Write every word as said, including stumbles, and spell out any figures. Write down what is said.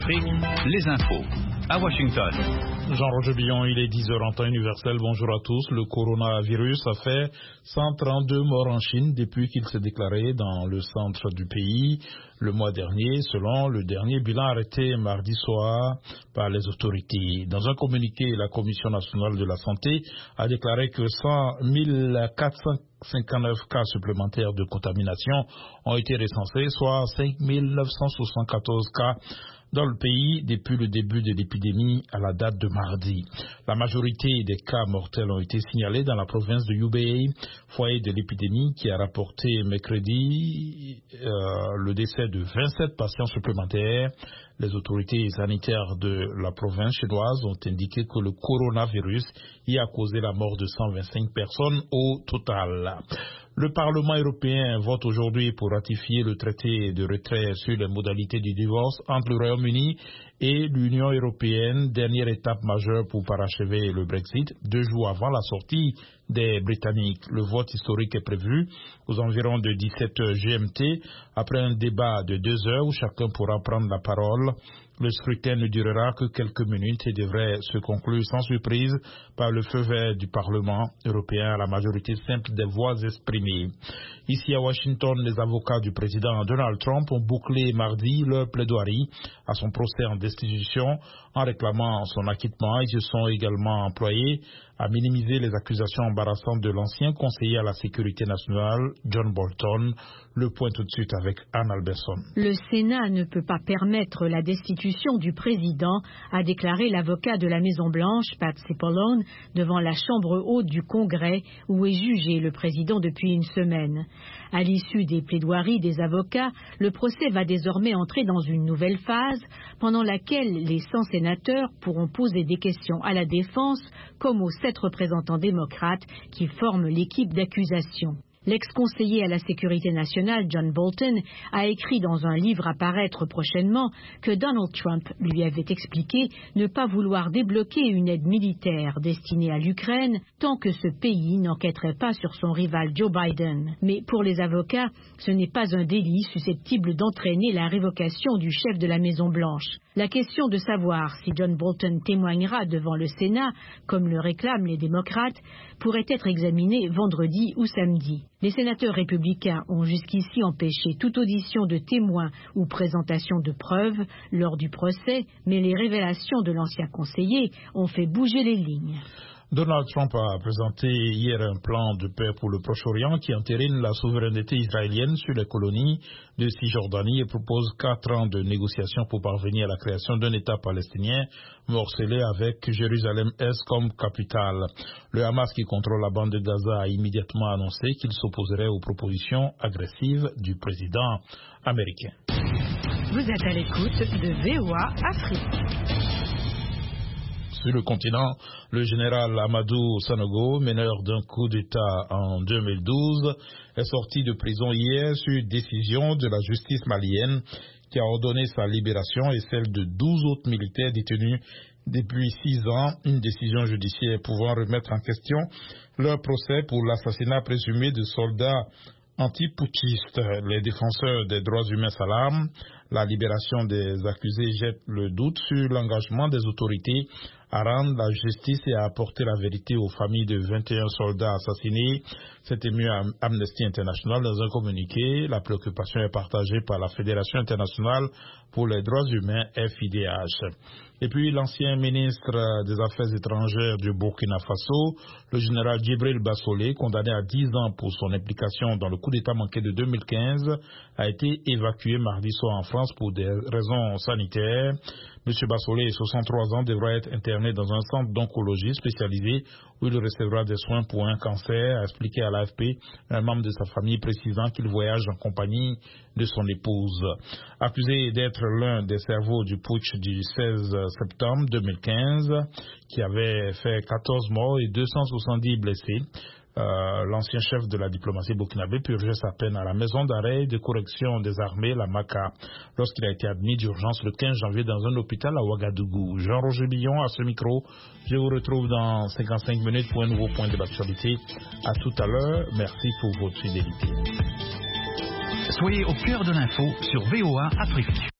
Les infos à Washington. Jean-Roger Billon, il est dix heures en temps universel. Bonjour à tous. Le coronavirus a fait cent trente-deux morts en Chine depuis qu'il s'est déclaré dans le centre du pays le mois dernier, selon le dernier bilan arrêté mardi soir par les autorités. Dans un communiqué, la Commission nationale de la santé a déclaré que mille quatre cent cinquante-neuf cas supplémentaires de contamination ont été recensés, soit cinq mille neuf cent soixante-quatorze cas dans le pays depuis le début de l'épidémie à la date de mardi. La majorité des cas mortels ont été signalés dans la province de Hubei, foyer de l'épidémie qui a rapporté mercredi euh, le décès de vingt-sept patients supplémentaires. Les autorités sanitaires de la province chinoise ont indiqué que le coronavirus y a causé la mort de cent vingt-cinq personnes au total. Le Parlement européen vote aujourd'hui pour ratifier le traité de retrait sur les modalités du divorce entre le Royaume-Uni et l'Union européenne, dernière étape majeure pour parachever le Brexit, deux jours avant la sortie des Britanniques. Le vote historique est prévu aux environs de dix-sept heures G M T, après un débat de deux heures où chacun pourra prendre la parole. Le scrutin ne durera que quelques minutes et devrait se conclure sans surprise par le feu vert du Parlement européen à la majorité simple des voix exprimées. Ici à Washington, les avocats du président Donald Trump ont bouclé mardi leur plaidoirie à son procès en destitution en réclamant son acquittement. Ils se sont également employés à minimiser les accusations embarrassantes de l'ancien conseiller à la sécurité nationale, John Bolton. Le point tout de suite avec Anne Alberson. Le Sénat ne peut pas permettre la destitution du président, a déclaré l'avocat de la Maison-Blanche, Pat Cipollone, devant la Chambre haute du Congrès, où est jugé le président depuis une semaine. À l'issue des plaidoiries des avocats, le procès va désormais entrer dans une nouvelle phase, pendant laquelle les cent sénateurs pourront poser des questions à la défense, comme aux sept représentants démocrates qui forment l'équipe d'accusation. L'ex-conseiller à la sécurité nationale, John Bolton, a écrit dans un livre à paraître prochainement que Donald Trump lui avait expliqué ne pas vouloir débloquer une aide militaire destinée à l'Ukraine tant que ce pays n'enquêterait pas sur son rival Joe Biden. Mais pour les avocats, ce n'est pas un délit susceptible d'entraîner la révocation du chef de la Maison-Blanche. La question de savoir si John Bolton témoignera devant le Sénat, comme le réclament les démocrates, pourrait être examinée vendredi ou samedi. Les sénateurs républicains ont jusqu'ici empêché toute audition de témoins ou présentation de preuves lors du procès, mais les révélations de l'ancien conseiller ont fait bouger les lignes. Donald Trump a présenté hier un plan de paix pour le Proche-Orient qui entérine la souveraineté israélienne sur les colonies de Cisjordanie et propose quatre ans de négociations pour parvenir à la création d'un État palestinien morcelé avec Jérusalem-Est comme capitale. Le Hamas qui contrôle la bande de Gaza a immédiatement annoncé qu'il s'opposerait aux propositions agressives du président américain. Vous êtes à l'écoute de V O A Afrique. Sur le continent, le général Amadou Sanogo, meneur d'un coup d'État en deux mille douze, est sorti de prison hier sur décision de la justice malienne qui a ordonné sa libération et celle de douze autres militaires détenus depuis six ans, une décision judiciaire pouvant remettre en question leur procès pour l'assassinat présumé de soldats anti-putschistes. Les défenseurs des droits humains s'alarment. La libération des accusés jette le doute sur l'engagement des autorités à rendre la justice et à apporter la vérité aux familles de vingt et un soldats assassinés. C'est ému à Amnesty International dans un communiqué. La préoccupation est partagée par la Fédération internationale pour les droits humains, F I D H. Et puis l'ancien ministre des Affaires étrangères du Burkina Faso, le général Djibril Bassolé, condamné à dix ans pour son implication dans le coup d'État manqué de deux mille quinze, a été évacué mardi soir en France pour des raisons sanitaires. M. Bassolé, soixante-trois ans, devra être interné dans un centre d'oncologie spécialisé où il recevra des soins pour un cancer, a expliqué à l'A F P un membre de sa famille précisant qu'il voyage en compagnie de son épouse. Accusé d'être l'un des cerveaux du putsch du seize septembre deux mille quinze, qui avait fait quatorze morts et deux cent soixante-dix blessés, Euh, l'ancien chef de la diplomatie burkinabé purgeait sa peine à la maison d'arrêt de correction des armées, la MACA, lorsqu'il a été admis d'urgence le quinze janvier dans un hôpital à Ouagadougou. Jean-Roger Billon à ce micro. Je vous retrouve dans cinquante-cinq minutes pour un nouveau point de l'actualité. À tout à l'heure. Merci pour votre fidélité. Soyez au cœur de l'info sur V O A Afrique.